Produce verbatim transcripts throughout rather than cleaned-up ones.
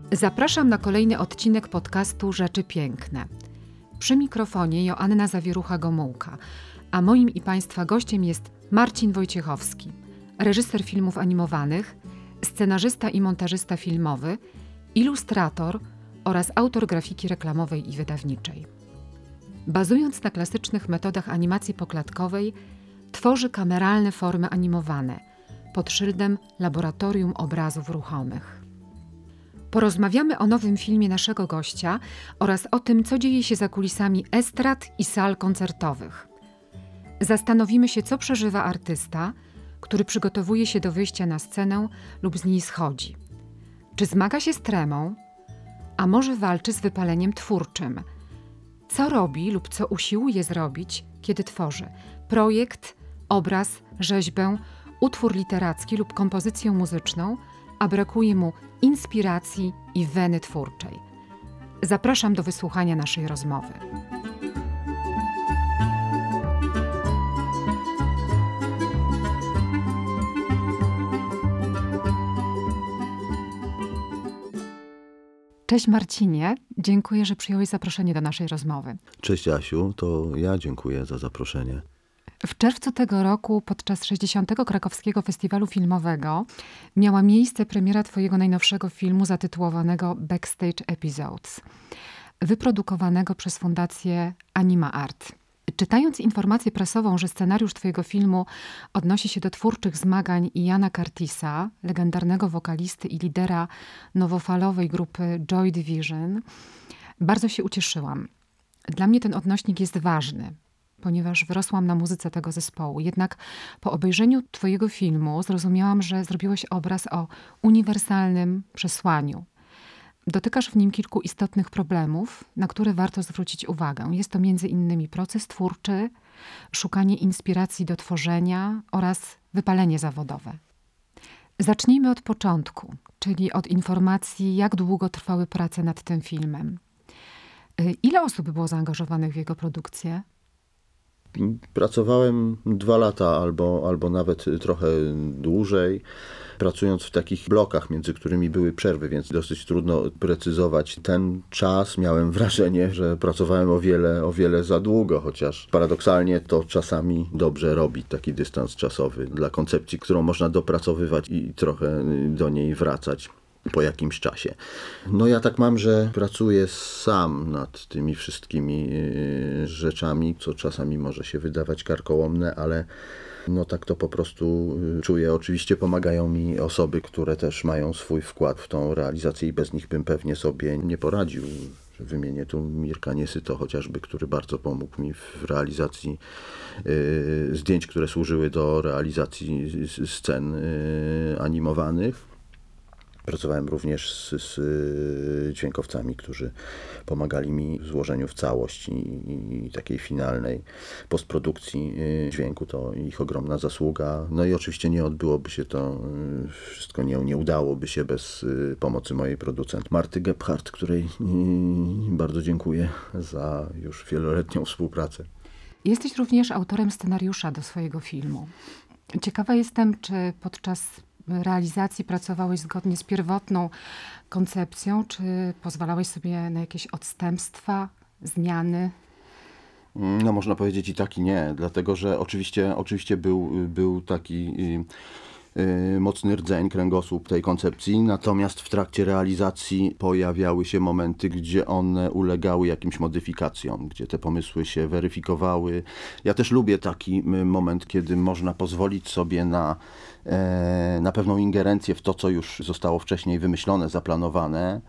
Zapraszam na kolejny odcinek podcastu Rzeczy Piękne. Przy mikrofonie Joanna Zawierucha-Gomułka, a moim i Państwa gościem jest Marcin Wojciechowski, reżyser filmów animowanych, scenarzysta i montażysta filmowy, ilustrator oraz autor grafiki reklamowej i wydawniczej. Bazując na klasycznych metodach animacji poklatkowej, tworzy kameralne formy animowane pod szyldem Laboratorium Obrazów Ruchomych. Porozmawiamy o nowym filmie naszego gościa oraz o tym, co dzieje się za kulisami estrad i sal koncertowych. Zastanowimy się, co przeżywa artysta, który przygotowuje się do wyjścia na scenę lub z niej schodzi. Czy zmaga się z tremą, a może walczy z wypaleniem twórczym? Co robi lub co usiłuje zrobić, kiedy tworzy projekt, obraz, rzeźbę, utwór literacki lub kompozycję muzyczną, a brakuje mu inspiracji i weny twórczej. Zapraszam do wysłuchania naszej rozmowy. Cześć Marcinie, dziękuję, że przyjąłeś zaproszenie do naszej rozmowy. Cześć Asiu, to ja dziękuję za zaproszenie. W czerwcu tego roku podczas sześćdziesiątego Krakowskiego Festiwalu Filmowego miała miejsce premiera twojego najnowszego filmu zatytułowanego Backstage Episodes, wyprodukowanego przez Fundację Anima Art. Czytając informację prasową, że scenariusz twojego filmu odnosi się do twórczych zmagań Iana Curtisa, legendarnego wokalisty i lidera nowofalowej grupy Joy Division, bardzo się ucieszyłam. Dla mnie ten odnośnik jest ważny, ponieważ wyrosłam na muzyce tego zespołu. Jednak po obejrzeniu twojego filmu zrozumiałam, że zrobiłeś obraz o uniwersalnym przesłaniu. Dotykasz w nim kilku istotnych problemów, na które warto zwrócić uwagę. Jest to między innymi proces twórczy, szukanie inspiracji do tworzenia oraz wypalenie zawodowe. Zacznijmy od początku, czyli od informacji, jak długo trwały prace nad tym filmem. Ile osób było zaangażowanych w jego produkcję? Pracowałem dwa lata albo, albo nawet trochę dłużej, pracując w takich blokach, między którymi były przerwy, więc dosyć trudno precyzować ten czas. Miałem wrażenie, że pracowałem o wiele, o wiele za długo, chociaż paradoksalnie to czasami dobrze robi taki dystans czasowy dla koncepcji, którą można dopracowywać i trochę do niej wracać po jakimś czasie. No ja tak mam, że pracuję sam nad tymi wszystkimi rzeczami, co czasami może się wydawać karkołomne, ale no tak to po prostu czuję. Oczywiście pomagają mi osoby, które też mają swój wkład w tą realizację i bez nich bym pewnie sobie nie poradził. Wymienię tu Mirka Niesyto chociażby, który bardzo pomógł mi w realizacji y, zdjęć, które służyły do realizacji scen y, animowanych. Pracowałem również z, z dźwiękowcami, którzy pomagali mi w złożeniu w całość i, i takiej finalnej postprodukcji dźwięku. To ich ogromna zasługa. No i oczywiście nie odbyłoby się to wszystko, nie, nie udałoby się bez pomocy mojej producent Marty Gebhardt, której bardzo dziękuję za już wieloletnią współpracę. Jesteś również autorem scenariusza do swojego filmu. Ciekawa jestem, czy podczas realizacji pracowałeś zgodnie z pierwotną koncepcją, czy pozwalałeś sobie na jakieś odstępstwa, zmiany? No można powiedzieć i tak i nie, dlatego że oczywiście, oczywiście był, był taki y, y, mocny rdzeń, kręgosłup tej koncepcji, natomiast w trakcie realizacji pojawiały się momenty, gdzie one ulegały jakimś modyfikacjom, gdzie te pomysły się weryfikowały. Ja też lubię taki moment, kiedy można pozwolić sobie na na pewną ingerencję w to, co już zostało wcześniej wymyślone, zaplanowane,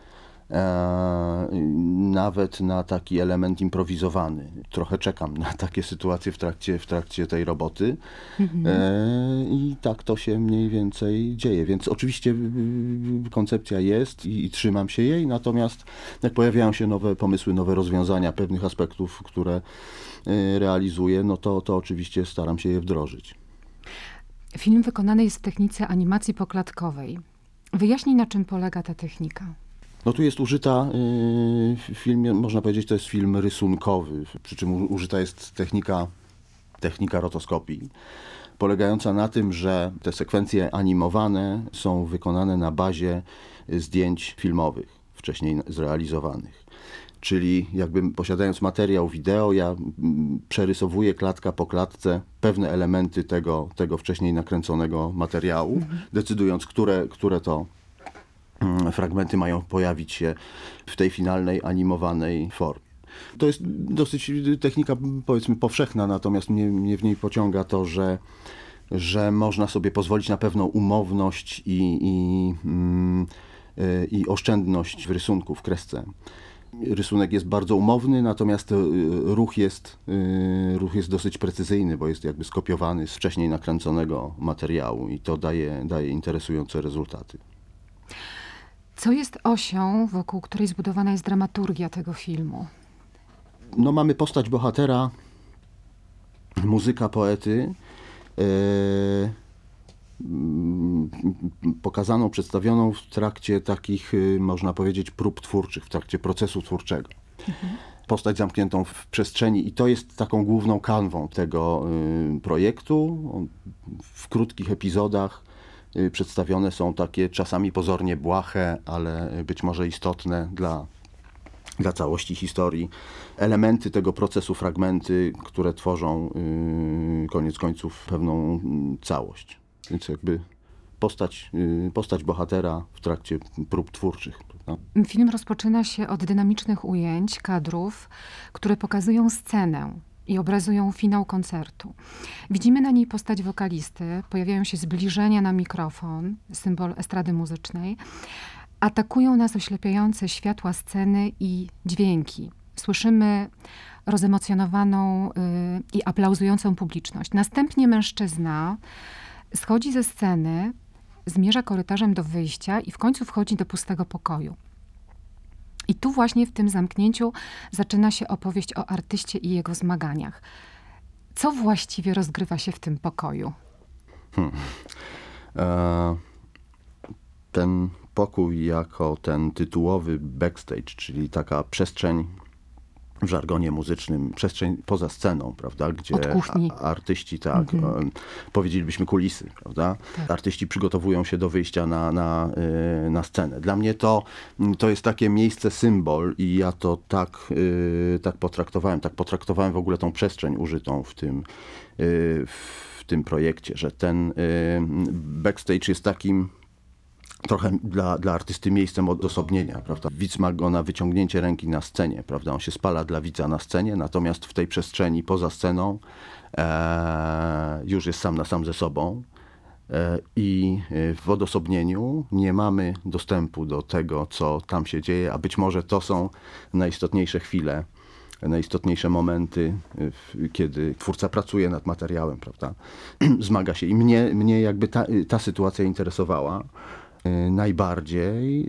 nawet na taki element improwizowany. Trochę czekam na takie sytuacje w trakcie, w trakcie tej roboty mhm. i tak to się mniej więcej dzieje. Więc oczywiście koncepcja jest i, i trzymam się jej, natomiast jak pojawiają się nowe pomysły, nowe rozwiązania pewnych aspektów, które realizuję, no to, to oczywiście staram się je wdrożyć. Film wykonany jest w technice animacji poklatkowej. Wyjaśnij, na czym polega ta technika. No tu jest użyta, w filmie, można powiedzieć, to jest film rysunkowy, przy czym użyta jest technika, technika rotoskopii, polegająca na tym, że te sekwencje animowane są wykonane na bazie zdjęć filmowych. wcześniej zrealizowanych. Czyli jakby posiadając materiał wideo, ja przerysowuję klatka po klatce pewne elementy tego, tego wcześniej nakręconego materiału, mhm. decydując, które, które to fragmenty mają pojawić się w tej finalnej, animowanej formie. To jest dosyć technika, powiedzmy, powszechna, natomiast mnie, mnie w niej pociąga to, że, że można sobie pozwolić na pewną umowność i, i, mm, i oszczędność w rysunku, w kresce. Rysunek jest bardzo umowny, natomiast ruch jest, ruch jest dosyć precyzyjny, bo jest jakby skopiowany z wcześniej nakręconego materiału i to daje, daje interesujące rezultaty. Co jest osią, wokół której zbudowana jest dramaturgia tego filmu? No, mamy postać bohatera, muzyka poety, e, pokazaną, przedstawioną w trakcie takich, można powiedzieć, prób twórczych, w trakcie procesu twórczego. Mhm. Postać zamkniętą w przestrzeni i to jest taką główną kanwą tego y, projektu. W krótkich epizodach y, przedstawione są takie czasami pozornie błahe, ale być może istotne dla dla całości historii, elementy tego procesu, fragmenty, które tworzą yy, koniec końców pewną yy, całość. Więc jakby postać, yy, postać bohatera w trakcie prób twórczych. Prawda? Film rozpoczyna się od dynamicznych ujęć, kadrów, które pokazują scenę i obrazują finał koncertu. Widzimy na niej postać wokalisty, pojawiają się zbliżenia na mikrofon, symbol estrady muzycznej. Atakują nas oślepiające światła sceny i dźwięki. Słyszymy rozemocjonowaną y, i aplauzującą publiczność. Następnie mężczyzna schodzi ze sceny, zmierza korytarzem do wyjścia i w końcu wchodzi do pustego pokoju. I tu właśnie w tym zamknięciu zaczyna się opowieść o artyście i jego zmaganiach. Co właściwie rozgrywa się w tym pokoju? Hmm. E, ten pokój jako ten tytułowy backstage, czyli taka przestrzeń w żargonie muzycznym, przestrzeń poza sceną, prawda, gdzie od kuchni. A, artyści, tak, mhm. powiedzielibyśmy kulisy, prawda, tak. Artyści przygotowują się do wyjścia na, na, na scenę. Dla mnie to, to jest takie miejsce symbol i ja to tak, tak potraktowałem, tak potraktowałem w ogóle tą przestrzeń użytą w tym, w tym projekcie, że ten backstage jest takim trochę dla, dla artysty miejscem odosobnienia, prawda? Widz ma go na wyciągnięcie ręki na scenie, prawda? On się spala dla widza na scenie, natomiast w tej przestrzeni poza sceną e, już jest sam na sam ze sobą e, i w odosobnieniu nie mamy dostępu do tego, co tam się dzieje, a być może to są najistotniejsze chwile, najistotniejsze momenty, kiedy twórca pracuje nad materiałem, prawda? Zmaga się i mnie, mnie jakby ta, ta sytuacja interesowała najbardziej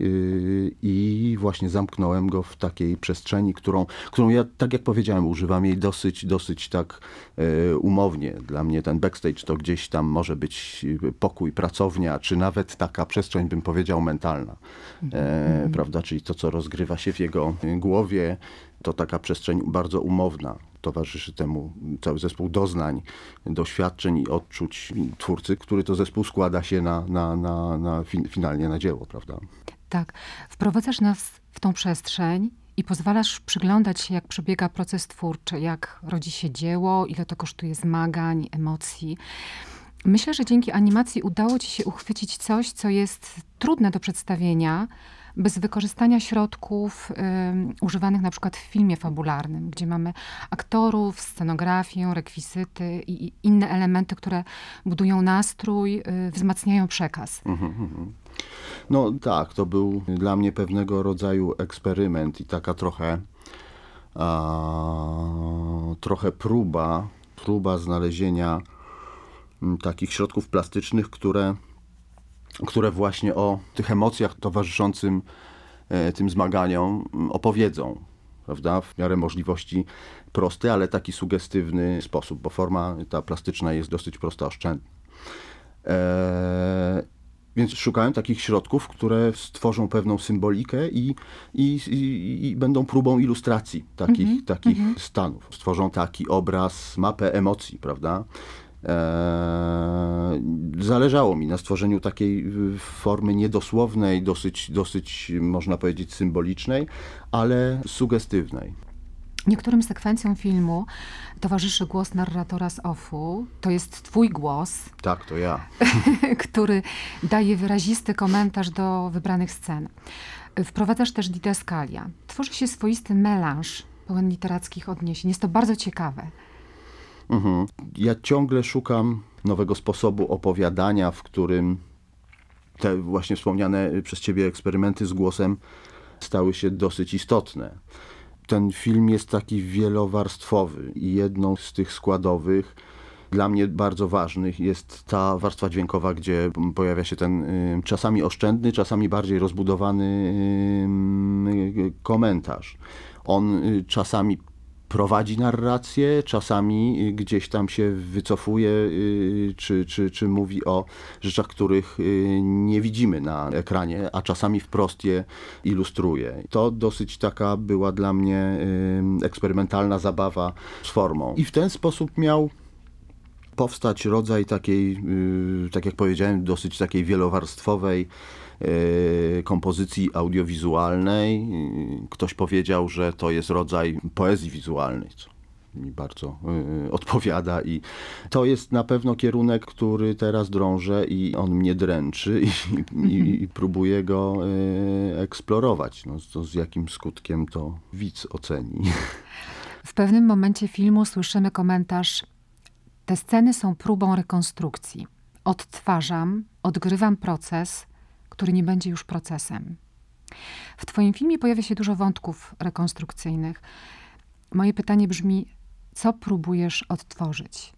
i właśnie zamknąłem go w takiej przestrzeni, którą, którą ja, tak jak powiedziałem, używam jej dosyć, dosyć tak umownie. Dla mnie ten backstage to gdzieś tam może być pokój, pracownia, czy nawet taka przestrzeń, bym powiedział, mentalna. E, prawda? Czyli to, co rozgrywa się w jego głowie, to taka przestrzeń bardzo umowna. Towarzyszy temu cały zespół doznań, doświadczeń i odczuć twórcy, który to zespół składa się na, na, na, na fin- finalnie na dzieło, prawda? Tak. Wprowadzasz nas w tą przestrzeń i pozwalasz przyglądać się, jak przebiega proces twórczy, jak rodzi się dzieło, ile to kosztuje zmagań, emocji. Myślę, że dzięki animacji udało ci się uchwycić coś, co jest trudne do przedstawienia, bez wykorzystania środków y, używanych na przykład w filmie fabularnym, gdzie mamy aktorów, scenografię, rekwizyty i, i inne elementy, które budują nastrój, y, wzmacniają przekaz. No tak, to był dla mnie pewnego rodzaju eksperyment i taka trochę, a, trochę próba, próba znalezienia m, takich środków plastycznych, które które właśnie o tych emocjach towarzyszącym e, tym zmaganiom opowiedzą, prawda? W miarę możliwości prosty, ale taki sugestywny sposób, bo forma ta plastyczna jest dosyć prosta, oszczędna. E, więc szukałem takich środków, które stworzą pewną symbolikę i, i, i, i będą próbą ilustracji takich, mm-hmm, takich mm-hmm. stanów. Stworzą taki obraz, mapę emocji, prawda? Eee, zależało mi na stworzeniu takiej formy niedosłownej, dosyć, dosyć można powiedzieć symbolicznej, ale sugestywnej. Niektórym sekwencjom filmu towarzyszy głos narratora z offu. To jest twój głos, Tak, to ja. który daje wyrazisty komentarz do wybranych scen. Wprowadzasz też didaskalia. Tworzy się swoisty melanż pełen literackich odniesień. Jest to bardzo ciekawe. Mhm. Ja ciągle szukam nowego sposobu opowiadania, w którym te właśnie wspomniane przez ciebie eksperymenty z głosem stały się dosyć istotne. Ten film jest taki wielowarstwowy i jedną z tych składowych, dla mnie bardzo ważnych, jest ta warstwa dźwiękowa, gdzie pojawia się ten y, czasami oszczędny, czasami bardziej rozbudowany y, komentarz. On y, czasami prowadzi narrację, czasami gdzieś tam się wycofuje, y, czy, czy, czy mówi o rzeczach, których y, nie widzimy na ekranie, a czasami wprost je ilustruje. To dosyć taka była dla mnie y, eksperymentalna zabawa z formą. I w ten sposób miał powstać rodzaj takiej, y, tak jak powiedziałem, dosyć takiej wielowarstwowej y, kompozycji audiowizualnej. Y, Ktoś powiedział, że to jest rodzaj poezji wizualnej, co mi bardzo y, odpowiada i to jest na pewno kierunek, który teraz drążę i on mnie dręczy i, i, i próbuję go y, eksplorować. No, to z jakim skutkiem to widz oceni. W pewnym momencie filmu słyszymy komentarz: te sceny są próbą rekonstrukcji. Odtwarzam, odgrywam proces, który nie będzie już procesem. W twoim filmie pojawia się dużo wątków rekonstrukcyjnych. Moje pytanie brzmi, co próbujesz odtworzyć?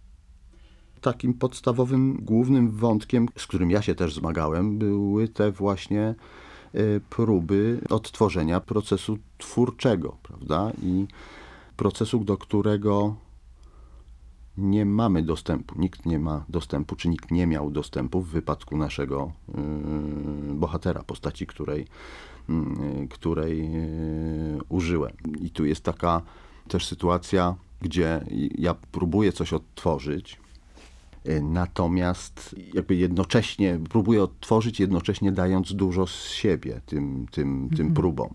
Takim podstawowym, głównym wątkiem, z którym ja się też zmagałem, były te właśnie y, próby odtworzenia procesu twórczego, prawda? I procesu, do którego nie mamy dostępu. Nikt nie ma dostępu, czy nikt nie miał dostępu w wypadku naszego y, bohatera, postaci, której, y, której y, użyłem. I tu jest taka też sytuacja, gdzie ja próbuję coś odtworzyć, y, natomiast jakby jednocześnie próbuję odtworzyć, jednocześnie dając dużo z siebie tym, tym, mhm. tym próbom.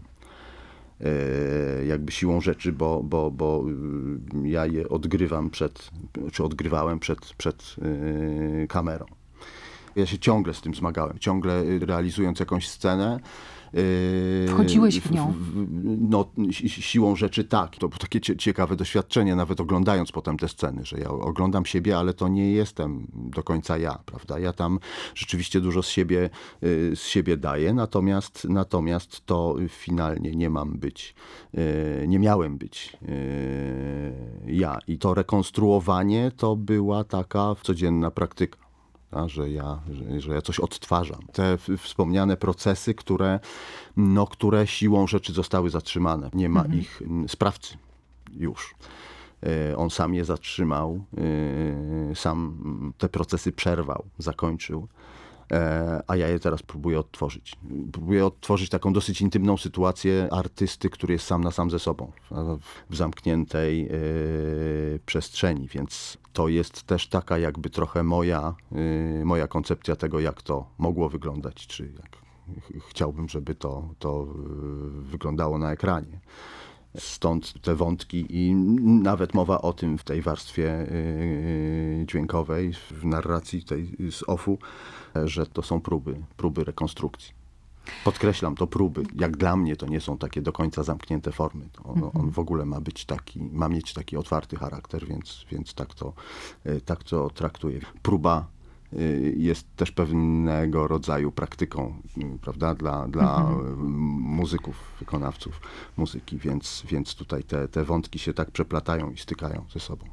Jakby siłą rzeczy, bo, bo, bo ja je odgrywam przed, czy odgrywałem przed, przed yy, kamerą. Ja się ciągle z tym zmagałem, ciągle realizując jakąś scenę. Yy, Wchodziłeś w nią? W, no, si, siłą rzeczy tak. To było takie ciekawe doświadczenie, nawet oglądając potem te sceny, że ja oglądam siebie, ale to nie jestem do końca ja, prawda? Ja tam rzeczywiście dużo z siebie, yy, z siebie daję, natomiast, natomiast to finalnie nie mam być, yy, nie miałem być yy, ja. I to rekonstruowanie to była taka codzienna praktyka. A, że, ja, że, że ja coś odtwarzam. Te wspomniane procesy, które, no, które siłą rzeczy zostały zatrzymane. Nie ma mhm. ich sprawcy już. On sam je zatrzymał, sam te procesy przerwał, zakończył, a ja je teraz próbuję odtworzyć. Próbuję odtworzyć taką dosyć intymną sytuację artysty, który jest sam na sam ze sobą, w zamkniętej przestrzeni, więc to jest też taka jakby trochę moja, moja koncepcja tego, jak to mogło wyglądać, czy jak chciałbym, żeby to, to wyglądało na ekranie. Stąd te wątki i nawet mowa o tym w tej warstwie dźwiękowej, w narracji tej z offu, że to są próby, próby rekonstrukcji. Podkreślam, to próby. Jak dla mnie to nie są takie do końca zamknięte formy. On, on w ogóle ma być taki, ma mieć taki otwarty charakter, więc, więc tak to, tak to traktuję. Próba jest też pewnego rodzaju praktyką, prawda, dla, dla mhm. muzyków, wykonawców muzyki, więc, więc tutaj te, te wątki się tak przeplatają i stykają ze sobą.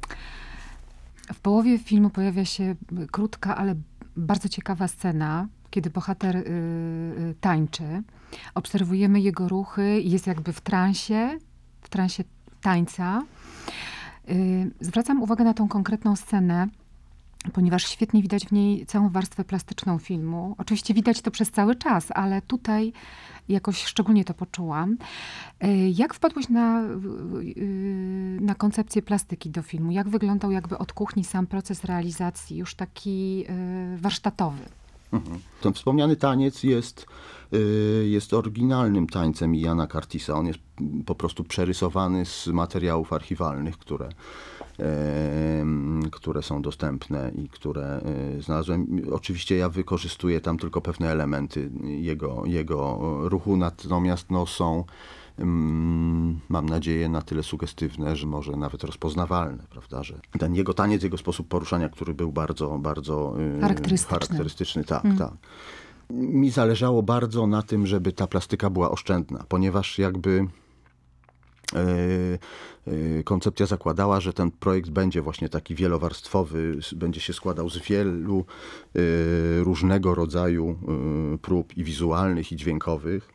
W połowie filmu pojawia się krótka, ale bardzo ciekawa scena, kiedy bohater y, y, tańczy. Obserwujemy jego ruchy i jest jakby w transie, w transie tańca. Y, zwracam uwagę na tą konkretną scenę, ponieważ świetnie widać w niej całą warstwę plastyczną filmu. Oczywiście widać to przez cały czas, ale tutaj jakoś szczególnie to poczułam. Jak wpadłeś na, na koncepcję plastyki do filmu? Jak wyglądał jakby od kuchni sam proces realizacji, już taki warsztatowy? Mhm. Ten wspomniany taniec jest, jest oryginalnym tańcem Iana Curtisa. On jest po prostu przerysowany z materiałów archiwalnych, które, które są dostępne i które znalazłem. Oczywiście ja wykorzystuję tam tylko pewne elementy jego, jego ruchu, natomiast no, są, mam nadzieję, na tyle sugestywne, że może nawet rozpoznawalne, prawda, że ten jego taniec, jego sposób poruszania, który był bardzo, bardzo charakterystyczny, charakterystyczny tak, hmm. tak. Mi zależało bardzo na tym, żeby ta plastyka była oszczędna, ponieważ jakby koncepcja zakładała, że ten projekt będzie właśnie taki wielowarstwowy, będzie się składał z wielu różnego rodzaju prób i wizualnych, i dźwiękowych.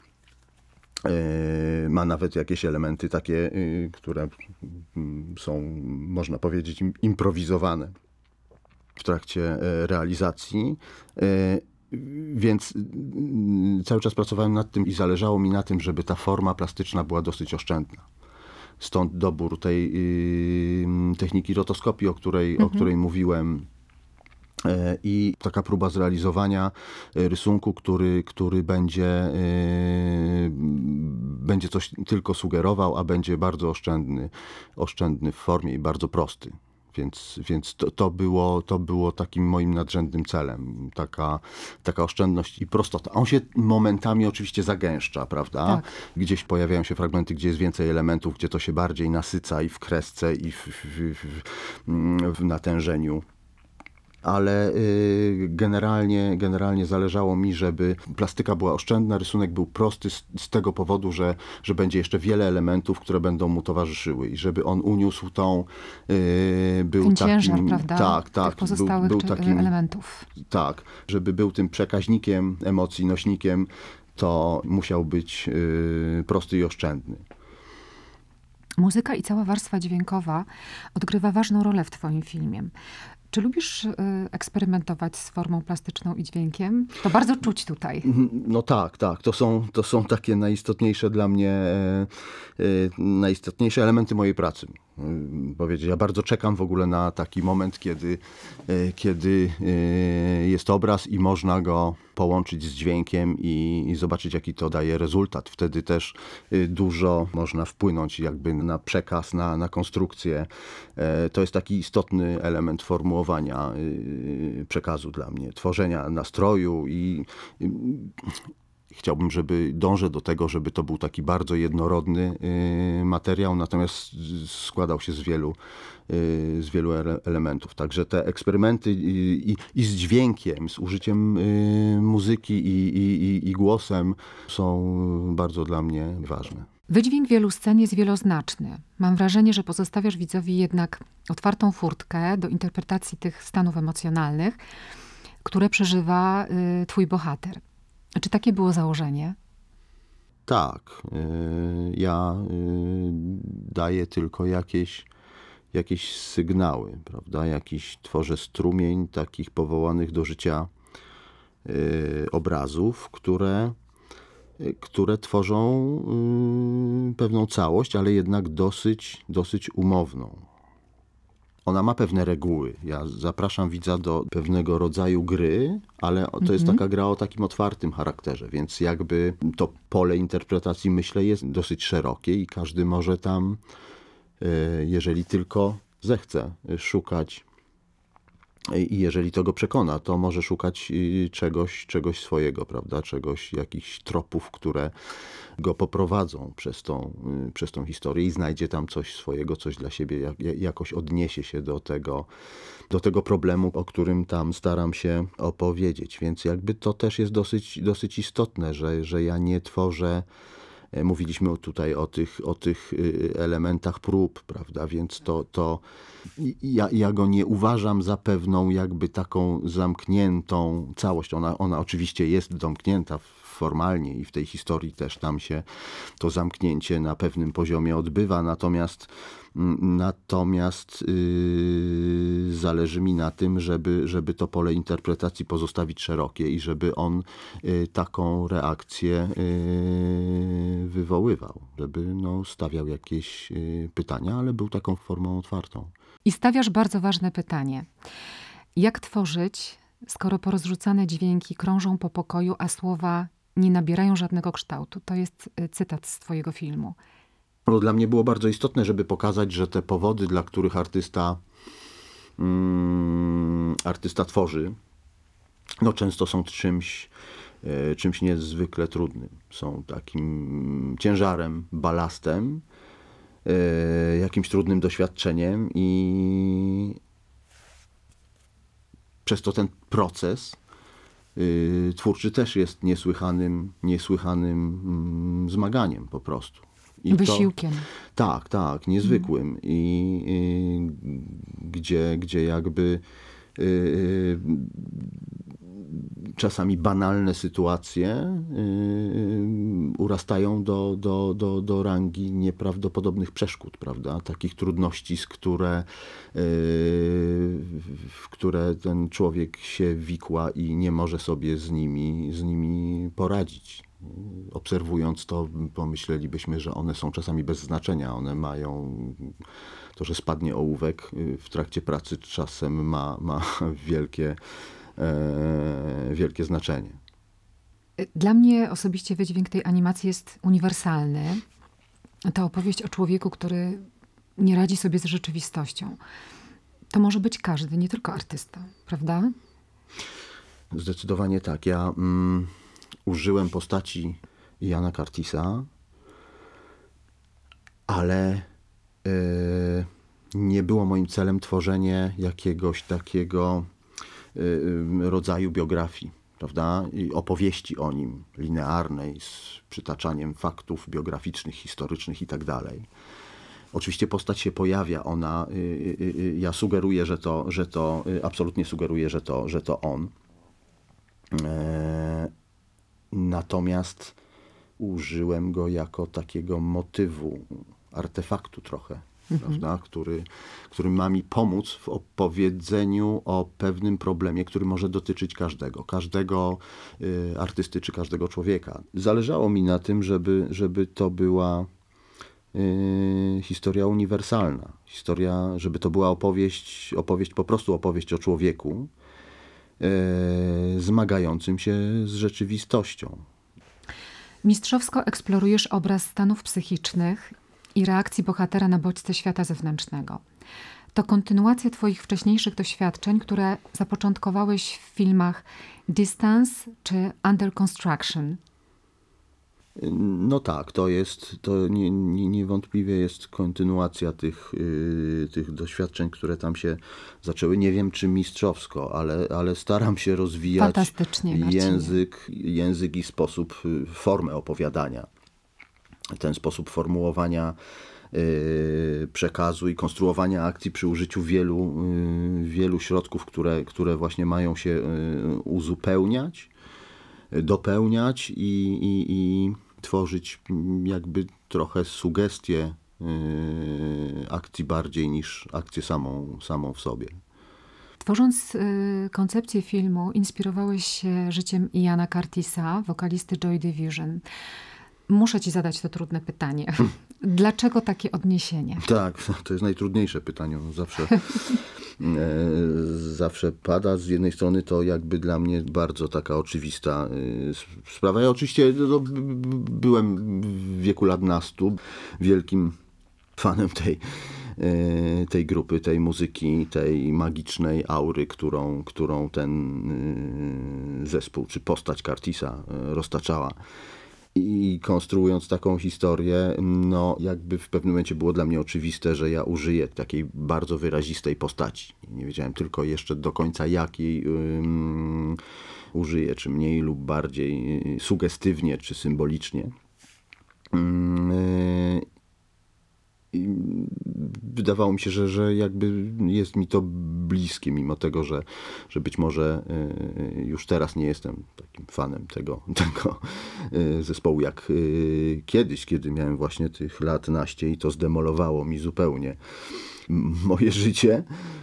Ma nawet jakieś elementy takie, które są, można powiedzieć, improwizowane w trakcie realizacji. Więc cały czas pracowałem nad tym i zależało mi na tym, żeby ta forma plastyczna była dosyć oszczędna. Stąd dobór tej techniki rotoskopii, o której, mhm. o której mówiłem. I taka próba zrealizowania rysunku, który, który będzie, będzie coś tylko sugerował, a będzie bardzo oszczędny, oszczędny w formie i bardzo prosty. Więc, więc to, to, było, to było takim moim nadrzędnym celem. Taka, taka oszczędność i prostota. On się momentami oczywiście zagęszcza, prawda? Tak. Gdzieś pojawiają się fragmenty, gdzie jest więcej elementów, gdzie to się bardziej nasyca i w kresce, i w, w, w, w natężeniu. Ale y, generalnie, generalnie zależało mi, żeby plastyka była oszczędna, rysunek był prosty z, z tego powodu, że, że będzie jeszcze wiele elementów, które będą mu towarzyszyły i żeby on uniósł tą... Y, był Ten takim, ciężar, prawda? Tak, tak. Tych pozostałych był, był takim, elementów. Tak, żeby był tym przekaźnikiem emocji, nośnikiem, to musiał być y, prosty i oszczędny. Muzyka i cała warstwa dźwiękowa odgrywa ważną rolę w twoim filmie. Czy lubisz y, eksperymentować z formą plastyczną i dźwiękiem? To bardzo czuć tutaj. No tak, tak. To są, to są takie najistotniejsze dla mnie, e, e, najistotniejsze elementy mojej pracy. E, powiedzieć, ja bardzo czekam w ogóle na taki moment, kiedy, e, kiedy e, jest obraz i można go połączyć z dźwiękiem i, i zobaczyć, jaki to daje rezultat. Wtedy też e, dużo można wpłynąć jakby na przekaz, na, na konstrukcję. E, to jest taki istotny element formułowania e, przekazu dla mnie, tworzenia nastroju i, i chciałbym, żeby dążę do tego, żeby to był taki bardzo jednorodny y, materiał, natomiast składał się z wielu, y, z wielu ele- elementów. Także te eksperymenty i, i, i z dźwiękiem, z użyciem y, muzyki i, i, i głosem są bardzo dla mnie ważne. Wydźwięk wielu scen jest wieloznaczny. Mam wrażenie, że pozostawiasz widzowi jednak otwartą furtkę do interpretacji tych stanów emocjonalnych, które przeżywa y, twój bohater. Czy takie było założenie? Tak. Y, ja y, daję tylko jakieś, jakieś sygnały, prawda? Jakiś tworzę strumień takich powołanych do życia y, obrazów, które, y, które tworzą y, pewną całość, ale jednak dosyć, dosyć umowną. Ona ma pewne reguły. Ja zapraszam widza do pewnego rodzaju gry, ale to jest taka gra o takim otwartym charakterze, więc jakby to pole interpretacji, myślę, jest dosyć szerokie i każdy może tam, jeżeli tylko zechce, szukać i jeżeli to go przekona, to może szukać czegoś, czegoś swojego, prawda? Czegoś, jakichś tropów, które go poprowadzą przez tą, przez tą historię i znajdzie tam coś swojego, coś dla siebie, jak, jakoś odniesie się do tego, do tego problemu, o którym tam staram się opowiedzieć. Więc jakby to też jest dosyć, dosyć istotne, że, że ja nie tworzę. Mówiliśmy tutaj o tych, o tych elementach prób, prawda, więc to, to ja, ja go nie uważam za pewną jakby taką zamkniętą całość. Ona, ona oczywiście jest domknięta formalnie i w tej historii też tam się to zamknięcie na pewnym poziomie odbywa, natomiast Natomiast yy, zależy mi na tym, żeby, żeby to pole interpretacji pozostawić szerokie i żeby on yy, taką reakcję yy, wywoływał, żeby no, stawiał jakieś yy, pytania, ale był taką formą otwartą. I stawiasz bardzo ważne pytanie. Jak tworzyć, skoro porozrzucane dźwięki krążą po pokoju, a słowa nie nabierają żadnego kształtu? To jest cytat z twojego filmu. No, dla mnie było bardzo istotne, żeby pokazać, że te powody, dla których artysta, mm, artysta tworzy, no, często są czymś, e, czymś niezwykle trudnym. Są takim ciężarem, balastem, e, jakimś trudnym doświadczeniem i przez to ten proces y, twórczy też jest niesłychanym, niesłychanym mm, zmaganiem po prostu. I Wysiłkiem. To, tak, tak, niezwykłym. Mm. I, y, gdzie, gdzie jakby y, y, czasami banalne sytuacje y, urastają do, do, do, do rangi nieprawdopodobnych przeszkód, prawda? Takich trudności, z które, y, w które ten człowiek się wikła i nie może sobie z nimi, z nimi poradzić. Obserwując to, pomyślelibyśmy, że one są czasami bez znaczenia. One mają, to, że spadnie ołówek w trakcie pracy czasem ma, ma wielkie, e, wielkie znaczenie. Dla mnie osobiście wydźwięk tej animacji jest uniwersalny. To opowieść o człowieku, który nie radzi sobie z rzeczywistością. To może być każdy, nie tylko artysta, prawda? Zdecydowanie tak. Ja mm, użyłem postaci Iana Curtisa, ale yy, nie było moim celem tworzenie jakiegoś takiego yy, rodzaju biografii, prawda? I opowieści o nim, linearnej, z przytaczaniem faktów biograficznych, historycznych i tak dalej. Oczywiście postać się pojawia, ona, yy, yy, ja sugeruję, że to, że to yy, absolutnie sugeruję, że to, że to on. Yy, natomiast użyłem go jako takiego motywu, artefaktu trochę, mhm. prawda? Który, który ma mi pomóc w opowiedzeniu o pewnym problemie, który może dotyczyć każdego, każdego y, artysty czy każdego człowieka. Zależało mi na tym, żeby, żeby to była y, historia uniwersalna, historia, żeby to była opowieść, opowieść, po prostu opowieść o człowieku y, zmagającym się z rzeczywistością. Mistrzowsko eksplorujesz obraz stanów psychicznych i reakcji bohatera na bodźce świata zewnętrznego. To kontynuacja twoich wcześniejszych doświadczeń, które zapoczątkowałeś w filmach Distance czy Under Construction. No tak, to jest, to nie, nie, niewątpliwie jest kontynuacja tych, yy, tych doświadczeń, które tam się zaczęły. Nie wiem, czy mistrzowsko, ale, ale staram się rozwijać Fantastycznie, język, język i sposób, formę opowiadania. Ten sposób formułowania yy, przekazu i konstruowania akcji przy użyciu wielu, yy, wielu środków, które, które właśnie mają się yy, uzupełniać, dopełniać i, i, i tworzyć jakby trochę sugestie yy, akcji bardziej niż akcję samą, samą w sobie. Tworząc y, koncepcję filmu, inspirowałeś się życiem Iana Curtisa, wokalisty Joy Division. Muszę ci zadać to trudne pytanie. Dlaczego takie odniesienie? Tak, to jest najtrudniejsze pytanie. Zawsze, e, zawsze pada. Z jednej strony to jakby dla mnie bardzo taka oczywista e, sprawa. Ja oczywiście no, byłem w wieku lat nastu wielkim fanem tej, e, tej grupy, tej muzyki, tej magicznej aury, którą, którą ten e, zespół czy postać Curtisa e, roztaczała. I konstruując taką historię, no jakby w pewnym momencie było dla mnie oczywiste, że ja użyję takiej bardzo wyrazistej postaci. Nie wiedziałem tylko jeszcze do końca jakiej um, użyję, czy mniej lub bardziej sugestywnie, czy symbolicznie. Um, I wydawało mi się, że, że jakby jest mi to bliskie, mimo tego, że, że być może już teraz nie jestem takim fanem tego, tego zespołu, jak kiedyś, kiedy miałem właśnie tych lat naście i to zdemolowało mi zupełnie moje życie.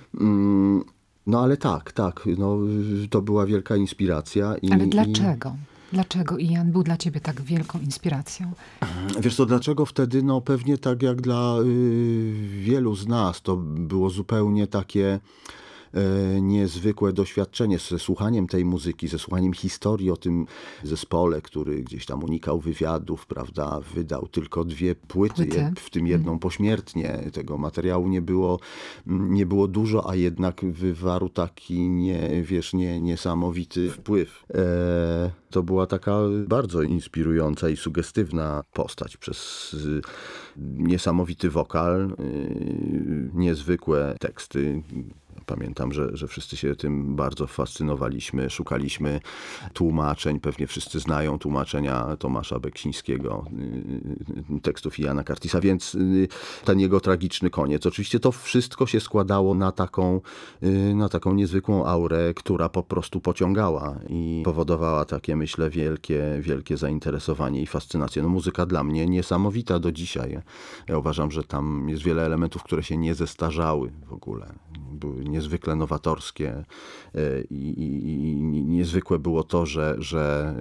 No ale tak, tak, no, to była wielka inspiracja. I, ale dlaczego? I... Dlaczego Ian był dla ciebie tak wielką inspiracją? Wiesz co, dlaczego wtedy? No pewnie tak jak dla y, wielu z nas, to było zupełnie takie y, niezwykłe doświadczenie ze słuchaniem tej muzyki, ze słuchaniem historii o tym zespole, który gdzieś tam unikał wywiadów, prawda, wydał tylko dwie płyty, Płyty. w tym jedną pośmiertnie. Tego materiału nie było, nie było dużo, a jednak wywarł taki, nie, wiesz, nie, niesamowity wpływ. E, To była taka bardzo inspirująca i sugestywna postać przez niesamowity wokal, niezwykłe teksty. Pamiętam, że, że wszyscy się tym bardzo fascynowaliśmy, szukaliśmy tłumaczeń. Pewnie wszyscy znają tłumaczenia Tomasza Beksińskiego, tekstów Iana Curtisa, więc ten jego tragiczny koniec. Oczywiście to wszystko się składało na taką, na taką niezwykłą aurę, która po prostu pociągała i powodowała takie, myślę, wielkie, wielkie zainteresowanie i fascynację. No, muzyka dla mnie niesamowita do dzisiaj. Ja uważam, że tam jest wiele elementów, które się nie zestarzały w ogóle. Były niezwykle nowatorskie i, i, i niezwykłe było to, że, że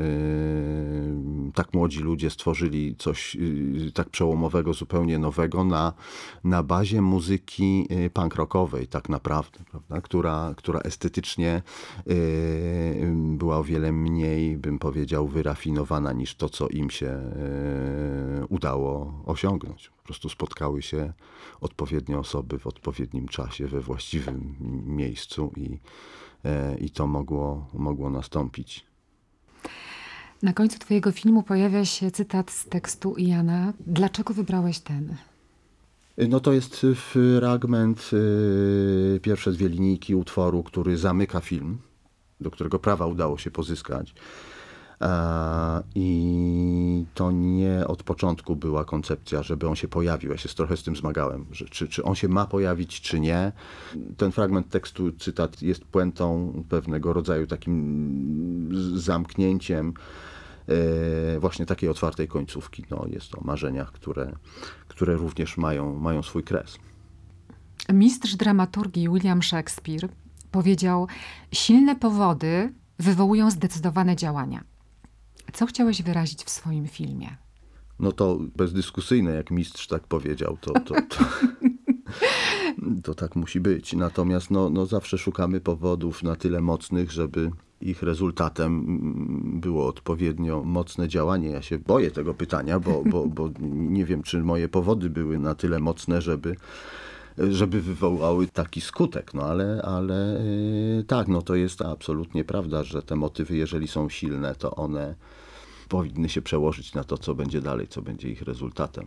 yy, tak młodzi ludzie stworzyli coś yy, tak przełomowego, zupełnie nowego na, na bazie muzyki punk rockowej tak naprawdę, prawda? Która, która estetycznie yy, była o wiele mniej, bym powiedział, wyrafinowana niż to, co im się yy, udało osiągnąć. Po prostu spotkały się odpowiednie osoby w odpowiednim czasie, we właściwym miejscu i, i to mogło, mogło nastąpić. Na końcu twojego filmu pojawia się cytat z tekstu Iana. Dlaczego wybrałeś ten? No to jest fragment, pierwsze dwie linijki utworu, który zamyka film, do którego prawa udało się pozyskać. I to nie od początku była koncepcja, żeby on się pojawił. Ja się trochę z tym zmagałem, że czy, czy on się ma pojawić, czy nie. Ten fragment tekstu, cytat, jest puentą pewnego rodzaju takim zamknięciem właśnie takiej otwartej końcówki. No, jest o marzeniach, które, które również mają, mają swój kres. Mistrz dramaturgii William Shakespeare powiedział: silne powody wywołują zdecydowane działania. Co chciałeś wyrazić w swoim filmie? No to bezdyskusyjne, jak mistrz tak powiedział, to, to, to, to tak musi być. Natomiast no, no zawsze szukamy powodów na tyle mocnych, żeby ich rezultatem było odpowiednio mocne działanie. Ja się boję tego pytania, bo, bo, bo nie wiem, czy moje powody były na tyle mocne, żeby żeby wywołały taki skutek, no ale, ale yy, tak, no to jest absolutnie prawda, że te motywy, jeżeli są silne, to one powinny się przełożyć na to, co będzie dalej, co będzie ich rezultatem.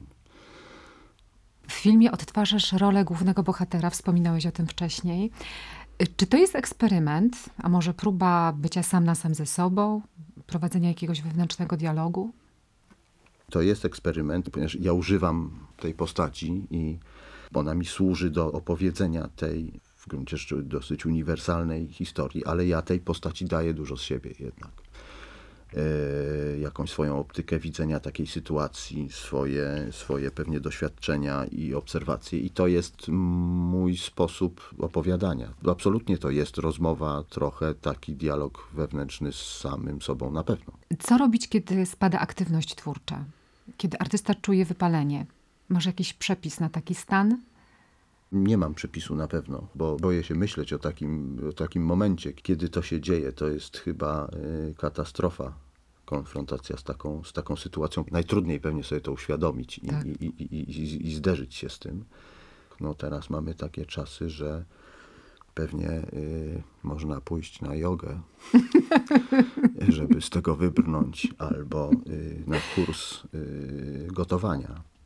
W filmie odtwarzasz rolę głównego bohatera, wspominałeś o tym wcześniej. Czy to jest eksperyment, a może próba bycia sam na sam ze sobą, prowadzenia jakiegoś wewnętrznego dialogu? To jest eksperyment, ponieważ ja używam tej postaci i ona mi służy do opowiedzenia tej w gruncie rzeczy dosyć uniwersalnej historii, ale ja tej postaci daję dużo z siebie jednak. E, jakąś swoją optykę widzenia takiej sytuacji, swoje, swoje pewnie doświadczenia i obserwacje. I to jest mój sposób opowiadania. Absolutnie to jest rozmowa, trochę taki dialog wewnętrzny z samym sobą na pewno. Co robić, kiedy spada aktywność twórcza? Kiedy artysta czuje wypalenie? Może jakiś przepis na taki stan? Nie mam przepisu na pewno, bo boję się myśleć o takim, o takim momencie, kiedy to się dzieje. To jest chyba y, katastrofa, konfrontacja z taką, z taką sytuacją. Najtrudniej pewnie sobie to uświadomić i, tak. i, i, i, i zderzyć się z tym. No teraz mamy takie czasy, że pewnie y, można pójść na jogę, żeby z tego wybrnąć, albo y, na kurs y, gotowania.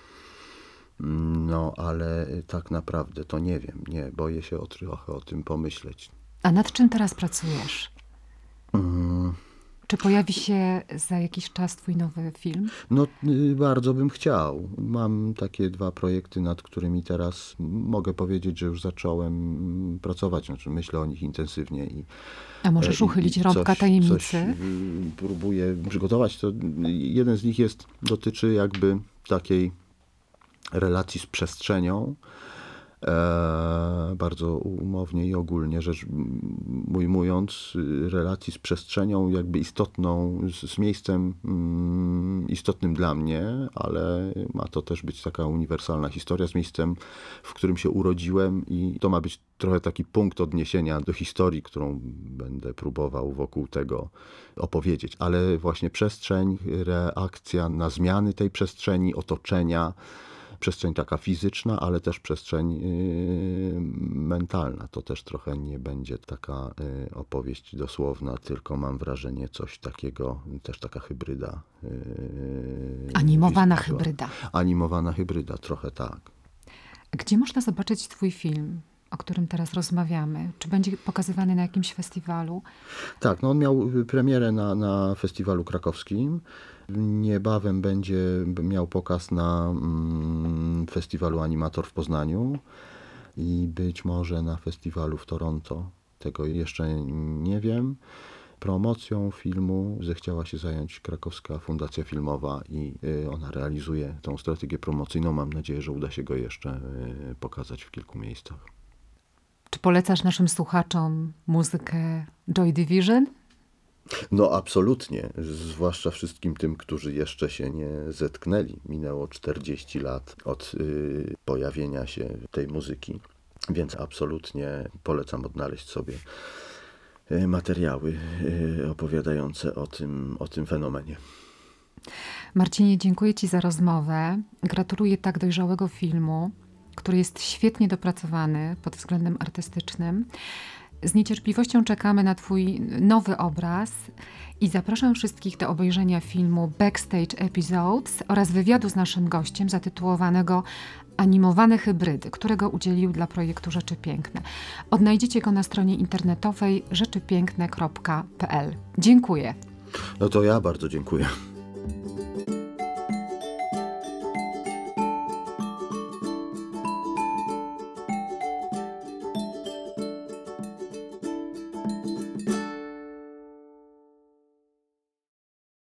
No, ale tak naprawdę to nie wiem. Nie, boję się o, trochę o tym pomyśleć. A nad czym teraz pracujesz? Hmm. Czy pojawi się za jakiś czas twój nowy film? No y, bardzo bym chciał. Mam takie dwa projekty, nad którymi teraz mogę powiedzieć, że już zacząłem pracować. Znaczy myślę o nich intensywnie. I, A możesz i- uchylić i rąbka coś, tajemnicy? Coś y, próbuję przygotować. To jeden z nich jest, dotyczy jakby takiej relacji z przestrzenią. E, bardzo umownie i ogólnie rzecz ujmując, y, relacji z przestrzenią jakby istotną, z, z miejscem mm, istotnym dla mnie, ale ma to też być taka uniwersalna historia z miejscem, w którym się urodziłem i to ma być trochę taki punkt odniesienia do historii, którą będę próbował wokół tego opowiedzieć. Ale właśnie przestrzeń, reakcja na zmiany tej przestrzeni, otoczenia, przestrzeń taka fizyczna, ale też przestrzeń yy, mentalna. To też trochę nie będzie taka yy, opowieść dosłowna, tylko mam wrażenie coś takiego, też taka hybryda. Yy, Animowana wizualna. hybryda. Animowana hybryda, trochę tak. Gdzie można zobaczyć twój film, o którym teraz rozmawiamy? Czy będzie pokazywany na jakimś festiwalu? Tak, no on miał premierę na, na festiwalu krakowskim. Niebawem będzie miał pokaz na mm, festiwalu Animator w Poznaniu i być może na festiwalu w Toronto. Tego jeszcze nie wiem. Promocją filmu zechciała się zająć Krakowska Fundacja Filmowa i y, ona realizuje tą strategię promocyjną. Mam nadzieję, że uda się go jeszcze y, pokazać w kilku miejscach. Czy polecasz naszym słuchaczom muzykę Joy Division? No absolutnie, zwłaszcza wszystkim tym, którzy jeszcze się nie zetknęli. Minęło czterdzieści lat od y, pojawienia się tej muzyki, więc absolutnie polecam odnaleźć sobie y, materiały y, opowiadające o tym, o tym fenomenie. Marcinie, dziękuję ci za rozmowę. Gratuluję tak dojrzałego filmu, który jest świetnie dopracowany pod względem artystycznym. Z niecierpliwością czekamy na twój nowy obraz i zapraszam wszystkich do obejrzenia filmu Backstage Episodes oraz wywiadu z naszym gościem zatytułowanego Animowane hybrydy, którego udzielił dla projektu Rzeczy Piękne. Odnajdziecie go na stronie internetowej rzeczy piękne kropka p l. Dziękuję. No to ja bardzo dziękuję.